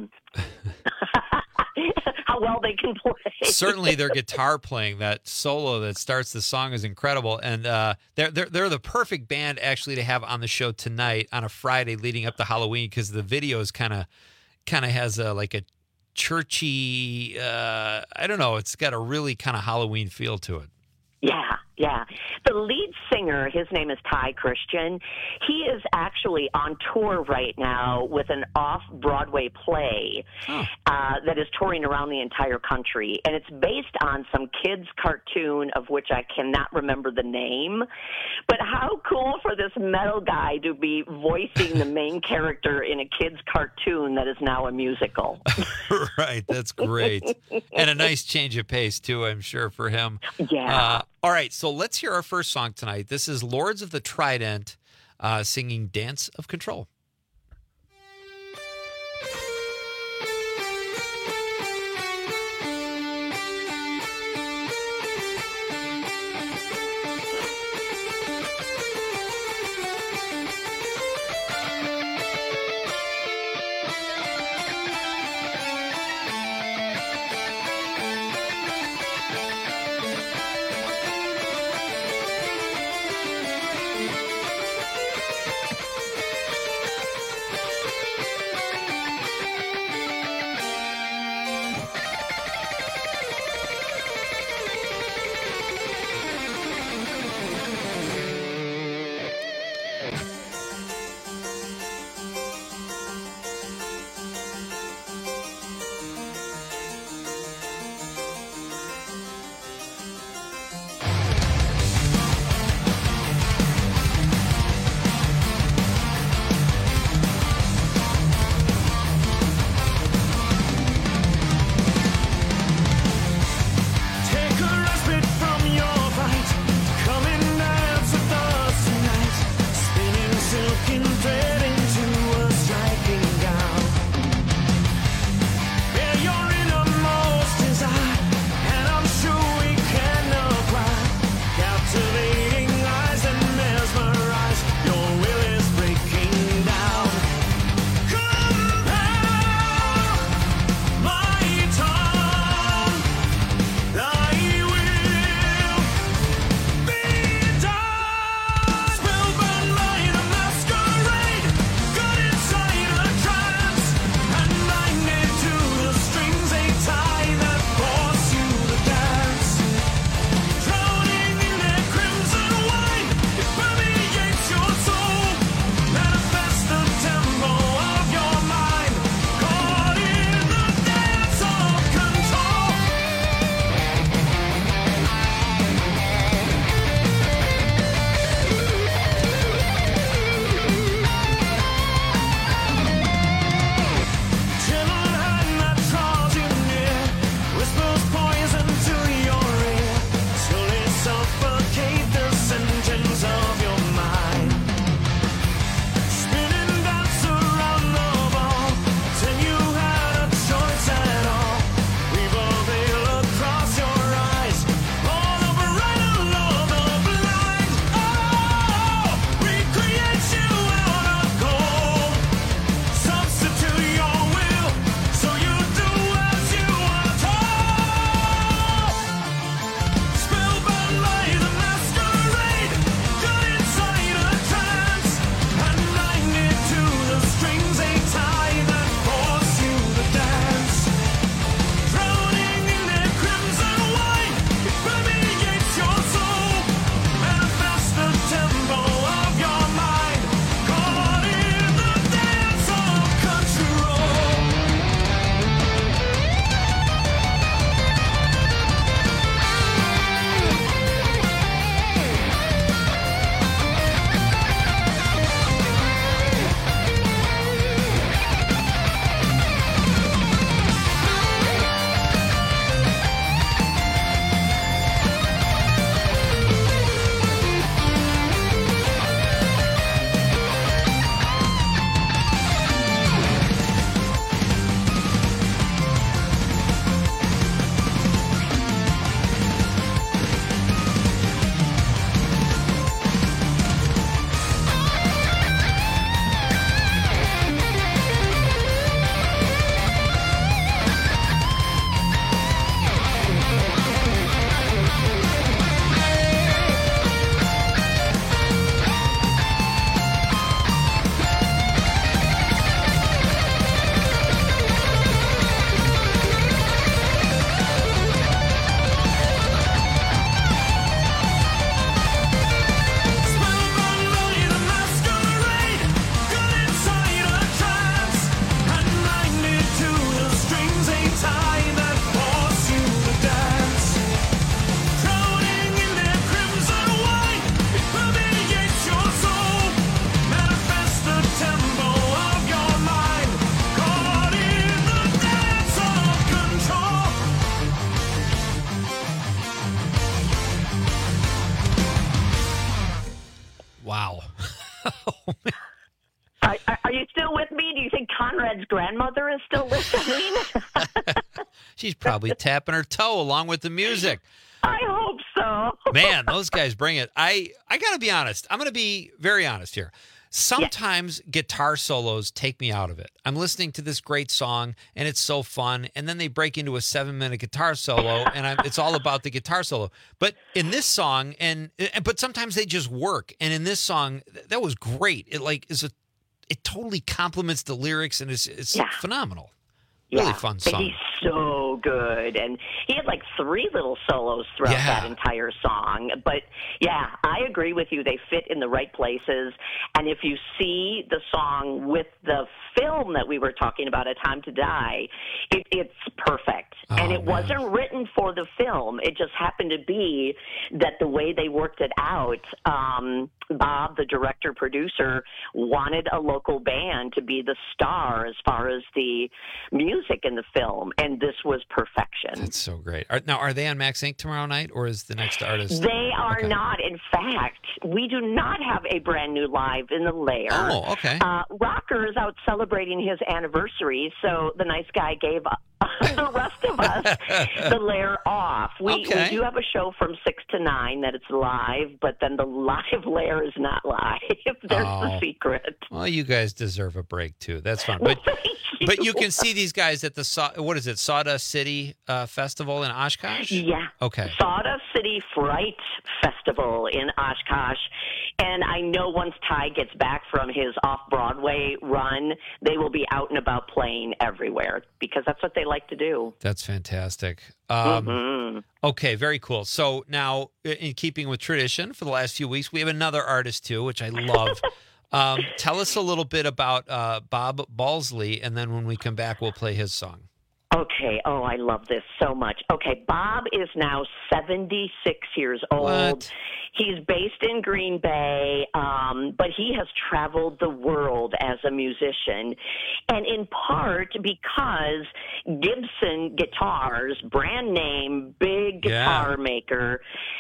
Speaker 1: how well they can play.
Speaker 19: Certainly, their guitar playing, that solo that starts the song, is incredible, and they're the perfect band actually to have on the show tonight on a Friday leading up to Halloween, because the video is kind of has like a churchy, I don't know, it's got a really kind of Halloween feel to it.
Speaker 1: Yeah. The lead singer, his name is Ty Christian. He is actually on tour right now with an off-Broadway play that is touring around the entire country. And it's based on some kids' cartoon of which I cannot remember the name. But how cool for this metal guy to be voicing the main character in a kids' cartoon that is now a musical.
Speaker 19: Right, that's great. And a nice change of pace, too, I'm sure, for him.
Speaker 1: Yeah.
Speaker 19: All right, so let's hear our first song tonight. This is Lords of the Trident singing Dance of Control.
Speaker 1: Are you still with me? Do you think Conrad's grandmother is still listening?
Speaker 19: She's probably tapping her toe along with the music.
Speaker 1: I hope so.
Speaker 19: Man, those guys bring it. I got to be honest. I'm going to be very honest here. Sometimes guitar solos take me out of it. I'm listening to this great song, and it's so fun, and then they break into a 7-minute guitar solo, and it's all about the guitar solo. But in this song, but sometimes they just work. And in this song, that was great. It totally complements the lyrics, and it's phenomenal. Really fun song.
Speaker 1: He's so good. And he had like 3 little solos throughout that entire song. But yeah, I agree with you. They fit in the right places. And if you see the song with the film that we were talking about, A Time to Die, it's perfect. And it wasn't written for the film. It just happened to be that the way they worked it out, Bob, the director-producer, wanted a local band to be the star as far as the music in the film, and this was perfection.
Speaker 19: That's so great. Now, are they on Max Inc. tomorrow night, or is the next artist?
Speaker 1: They are not. In fact, we do not have a brand new live in the Lair.
Speaker 19: Oh, okay.
Speaker 1: Rocker is out celebrating his anniversary, so the nice guy gave the rest of us the Lair off. We do have a show from 6 to 9 that it's live, but then the live Lair is not live. There's the secret.
Speaker 19: Well, you guys deserve a break too. That's fun. But you can see these guys at the Sawdust City Festival in Oshkosh?
Speaker 1: Yeah.
Speaker 19: Okay.
Speaker 1: Sawdust City Fright Festival in Oshkosh. And I know once Ty gets back from his off-Broadway run, they will be out and about playing everywhere because that's what they like to do.
Speaker 19: That's fantastic. Okay, very cool. So now, in keeping with tradition, for the last few weeks, we have another artist too, which I love. Tell us a little bit about Bob Balsley, and then when we come back, we'll play his song.
Speaker 1: Okay. Oh, I love this so much. Okay, Bob is now 76 years old.
Speaker 19: What?
Speaker 1: He's based in Green Bay, but he has traveled the world as a musician, and in part because Gibson Guitars, brand name, big guitar maker,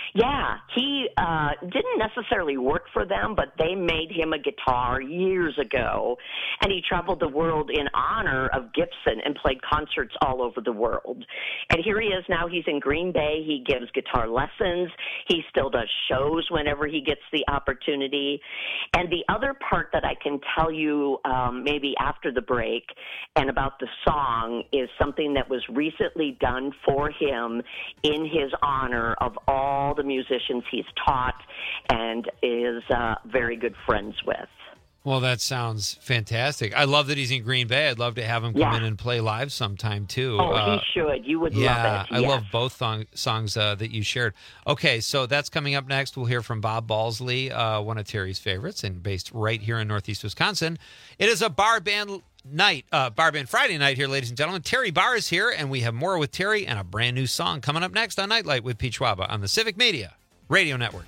Speaker 1: he didn't necessarily work for them, but they made him a guitar years ago, and he traveled the world in honor of Gibson and played concerts all over the world. And here he is now. He's in Green Bay. He gives guitar lessons. He still does shows whenever he gets the opportunity. And the other part that I can tell you maybe after the break and about the song is something that was recently done for him in his honor of all the musicians he's taught and is very good friends with.
Speaker 19: Well, that sounds fantastic. I love that he's in Green Bay. I'd love to have him come in and play live sometime, too.
Speaker 1: Oh, he should. You would love it.
Speaker 19: I love both songs that you shared. Okay, so that's coming up next. We'll hear from Bob Balsley, one of Terry's favorites, and based right here in Northeast Wisconsin. It is a bar band Friday night here, ladies and gentlemen. Terry Barr is here, and we have more with Terry and a brand new song coming up next on Nightlight with Pete Schwaba on the Civic Media Radio Network.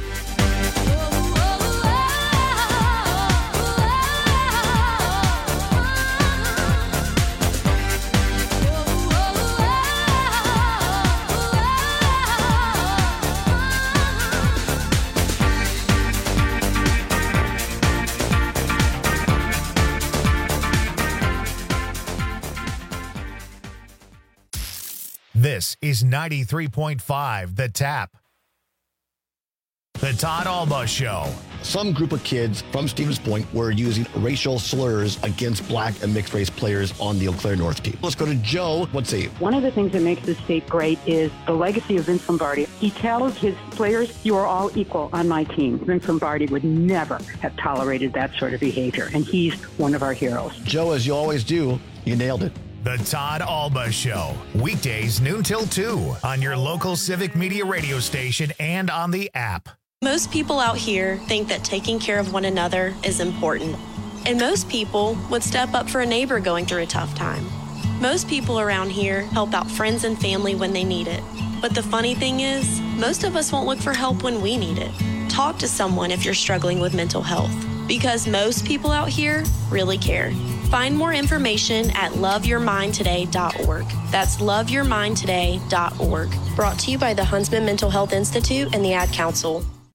Speaker 2: This is 93.5 The Tap. The Todd Alba Show.
Speaker 28: Some group of kids from Stevens Point were using racial slurs against black and mixed race players on the Eau Claire North team. Let's go to Joe. What's he?
Speaker 5: One of the things that makes this state great is the legacy of Vince Lombardi. He tells his players, you are all equal on my team. Vince Lombardi would never have tolerated that sort of behavior, and he's one of our heroes.
Speaker 28: Joe, as you always do, you nailed it.
Speaker 2: The Todd Alba Show. Weekdays noon till 2 on your local Civic Media radio station and on the app.
Speaker 7: Most people out here think that taking care of one another is important. And most people would step up for a neighbor going through a tough time. Most people around here help out friends and family when they need it. But the funny thing is, most of us won't look for help when we need it. Talk to someone if you're struggling with mental health, because most people out here really care. Find more information at loveyourmindtoday.org. That's loveyourmindtoday.org. Brought to you by the Huntsman Mental Health Institute and the Ad Council.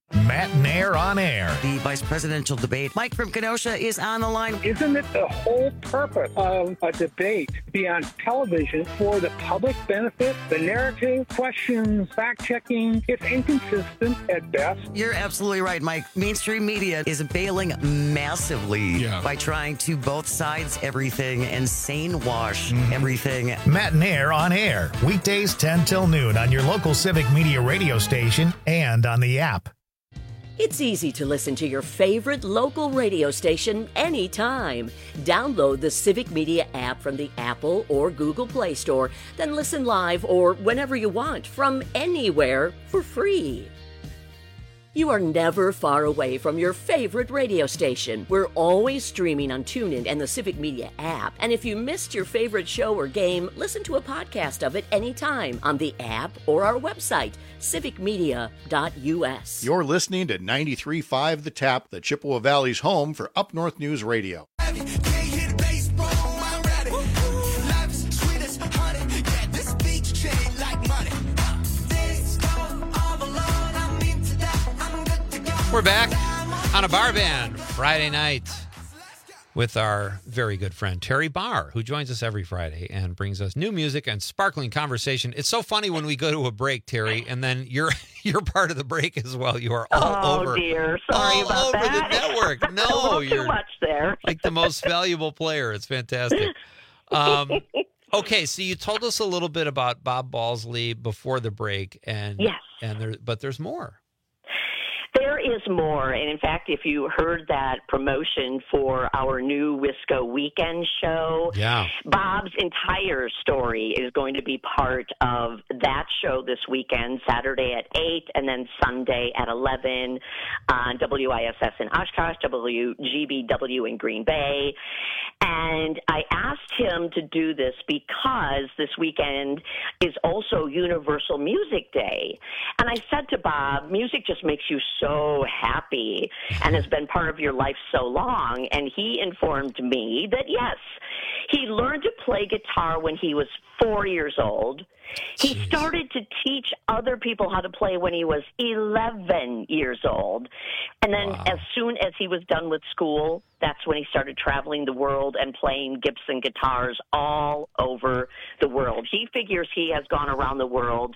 Speaker 2: Matt Nair on air.
Speaker 8: The vice presidential debate. Mike from Kenosha is on the line.
Speaker 13: Isn't it the whole purpose of a debate to be on television for the public benefit? The narrative, questions, fact-checking, it's inconsistent at best.
Speaker 8: You're absolutely right, Mike. Mainstream media is bailing massively by trying to both sides everything and sane wash everything.
Speaker 2: Matt Nair on air. Weekdays 10 till noon on your local Civic Media radio station and on the app.
Speaker 14: It's easy to listen to your favorite local radio station anytime. Download the Civic Media app from the Apple or Google Play Store, then listen live or whenever you want from anywhere for free. You are never far away from your favorite radio station. We're always streaming on TuneIn and the Civic Media app. And if you missed your favorite show or game, listen to a podcast of it anytime on the app or our website, civicmedia.us.
Speaker 15: You're listening to 93.5 The Tap, the Chippewa Valley's home for Up North News Radio.
Speaker 19: We're back on a bar band Friday night with our very good friend Terry Barr, who joins us every Friday and brings us new music and sparkling conversation. It's so funny when we go to a break, Terry, and then you're part of the break as well. You are all over.
Speaker 1: Oh dear, sorry about
Speaker 19: that. All over
Speaker 1: that.
Speaker 19: the network. No,
Speaker 1: you're too much there.
Speaker 19: Like the most valuable player. It's fantastic. Okay, so you told us a little bit about Bob Balsley before the break, and
Speaker 1: yes,
Speaker 19: but there's more.
Speaker 1: There is more, and in fact, if you heard that promotion for our new Wisco Weekend show, Bob's entire story is going to be part of that show this weekend, Saturday at 8, and then Sunday at 11 on WISS in Oshkosh, WGBW in Green Bay. And I asked him to do this because this weekend is also Universal Music Day. And I said to Bob, music just makes you so happy and has been part of your life so long. And he informed me that, yes, he learned to play guitar when he was 4 years old. He started to teach other people how to play when he was 11 years old. And then as soon as he was done with school, that's when he started traveling the world and playing Gibson guitars all over the world. He figures he has gone around the world,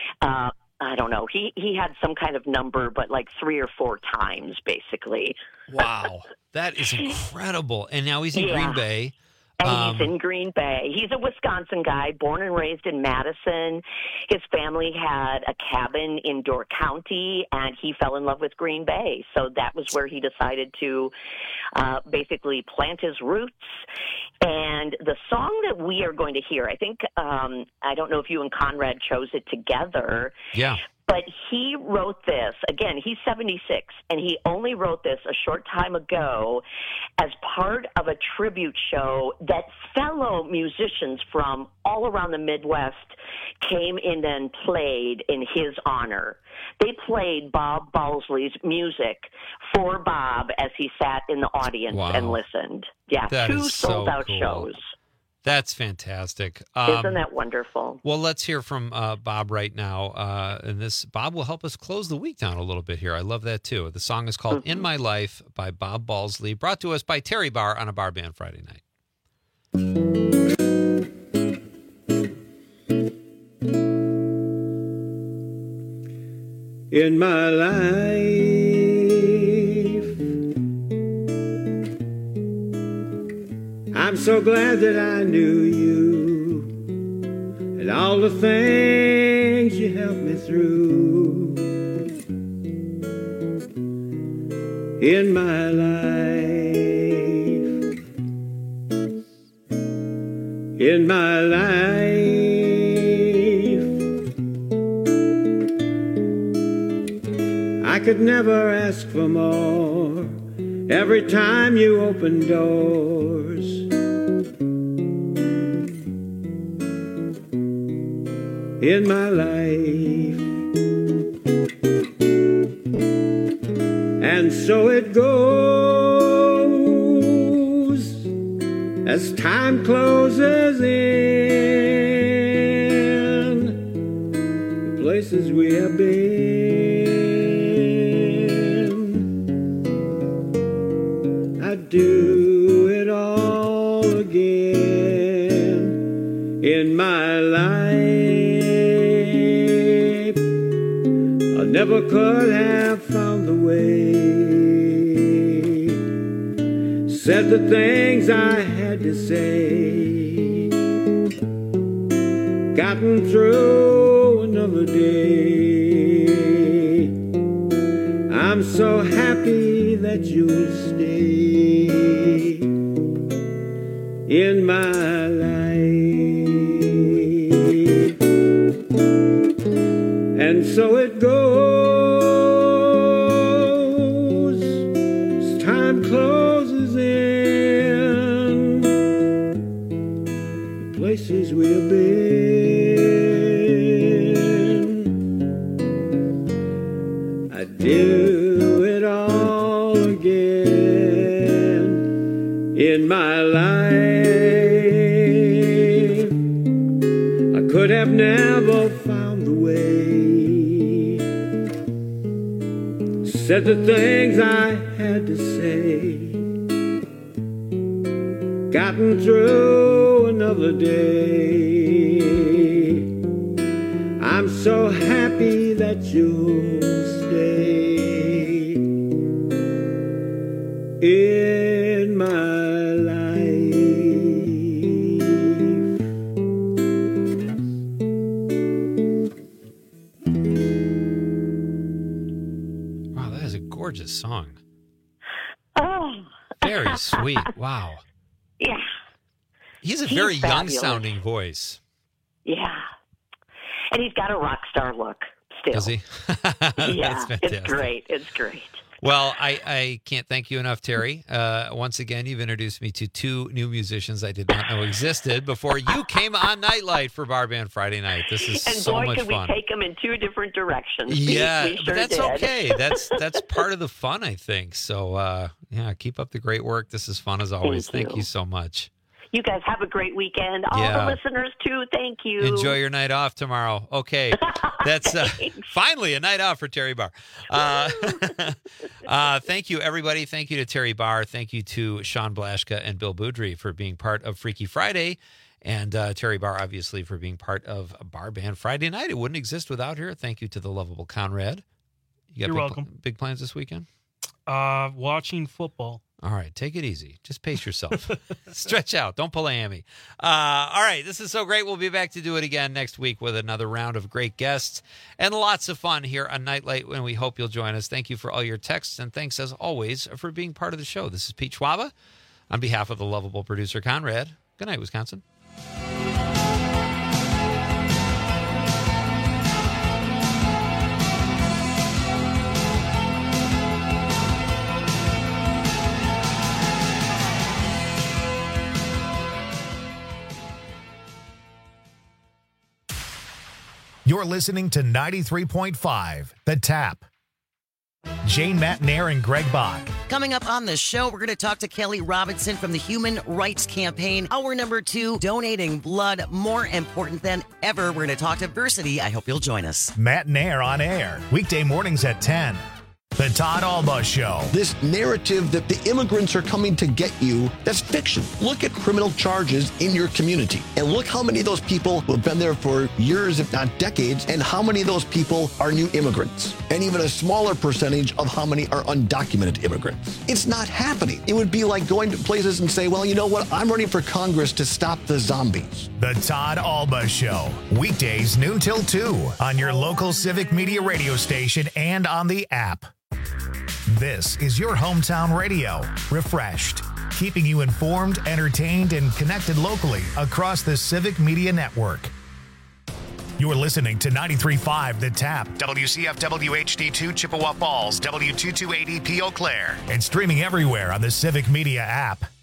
Speaker 1: I don't know. He had some kind of number, but like 3 or 4 times, basically.
Speaker 19: Wow. That is incredible. And now he's in Green Bay.
Speaker 1: And he's in Green Bay. He's a Wisconsin guy, born and raised in Madison. His family had a cabin in Door County, and he fell in love with Green Bay. So that was where he decided to basically plant his roots. And the song that we are going to hear, I think, I don't know if you and Conrad chose it together.
Speaker 19: Yeah.
Speaker 1: But he wrote this, again, he's 76, and he only wrote this a short time ago as part of a tribute show that fellow musicians from all around the Midwest came in and played in his honor. They played Bob Balsley's music for Bob as he sat in the audience and listened. Yeah,
Speaker 19: that
Speaker 1: 2
Speaker 19: is so
Speaker 1: sold-out
Speaker 19: cool.
Speaker 1: shows.
Speaker 19: That's fantastic.
Speaker 1: Isn't that wonderful?
Speaker 19: Well, let's hear from Bob right now. And Bob will help us close the week down a little bit here. I love that, too. The song is called In My Life by Bob Balsley, brought to us by Terry Barr on a Bar Band Friday night.
Speaker 17: In my life, I'm so glad that I knew you and all the things you helped me through. In my life, I could never ask for more. Every time you open doors, in my life. And so it goes as time closes in, the places we have been. never could have found the way. Said the things I had to say. Gotten through another day. I'm so happy that you'll stay in my life. And so it goes as time closes in. The places we've been, I do it all again in my life. I could have never found the way. Said the things I had to say. Gotten through another day. I'm so happy that you'll stay in my life.
Speaker 19: Wow, that is a gorgeous song.
Speaker 1: Oh.
Speaker 19: Very sweet. Wow.
Speaker 1: Yeah.
Speaker 19: He's a very young
Speaker 1: fabulous.
Speaker 19: sounding voice.
Speaker 1: Yeah. And he's got a rock star look still.
Speaker 19: Does he?
Speaker 1: Yeah.
Speaker 19: That's fantastic.
Speaker 1: It's great. It's great.
Speaker 19: Well, I can't thank you enough, Terry. Once again, you've introduced me to two new musicians I did not know existed before you came on Nightlight for Bar Band Friday night. This is
Speaker 1: And
Speaker 19: so
Speaker 1: boy,
Speaker 19: much
Speaker 1: could
Speaker 19: fun.
Speaker 1: we take them in two different directions.
Speaker 19: Yeah,
Speaker 1: we sure
Speaker 19: but that's
Speaker 1: did.
Speaker 19: okay. That's part of the fun, I think. So, yeah, keep up the great work. This is fun as always. Thank you so much.
Speaker 1: You guys have a great weekend. All
Speaker 19: Yeah.
Speaker 1: the listeners, too, thank you.
Speaker 19: Enjoy your night off tomorrow. Okay. That's finally a night off for Terry Barr. Thank you, everybody. Thank you to Terry Barr. Thank you to Sean Blaschka and Bill Boudry for being part of Freaky Friday. And Terry Barr, obviously, for being part of Bar Band Friday night. It wouldn't exist without her. Thank you to the lovable Conrad.
Speaker 3: You're welcome.
Speaker 19: Big plans this weekend?
Speaker 3: Watching football.
Speaker 19: All right, take it easy. Just pace yourself. Stretch out. Don't pull a hammy. All right, this is so great. We'll be back to do it again next week with another round of great guests and lots of fun here on Nightlight, and we hope you'll join us. Thank you for all your texts, and thanks, as always, for being part of the show. This is Pete Schwaba on behalf of the lovable producer, Conrad. Good night, Wisconsin.
Speaker 2: You're listening to 93.5, The Tap. Jane Matnair and Greg Bach.
Speaker 8: Coming up on the show, we're going to talk to Kelly Robinson from the Human Rights Campaign. Hour number 2, donating blood, more important than ever. We're going to talk to Versity. I hope you'll join us.
Speaker 2: Matnair on air, weekday mornings at 10. The Todd Alba Show.
Speaker 28: This narrative that the immigrants are coming to get you, that's fiction. Look at criminal charges in your community and look how many of those people who have been there for years, if not decades, and how many of those people are new immigrants, and even a smaller percentage of how many are undocumented immigrants. It's not happening. It would be like going to places and say, well, you know what? I'm running for Congress to stop the zombies.
Speaker 2: The Todd Alba Show. Weekdays noon till 2 on your local Civic Media radio station and on the app. This is your hometown radio, refreshed, keeping you informed, entertained, and connected locally across the Civic Media Network. You're listening to 93.5 The Tap, WCFW HD2 Chippewa Falls, W228EP Eau Claire, and streaming everywhere on the Civic Media app.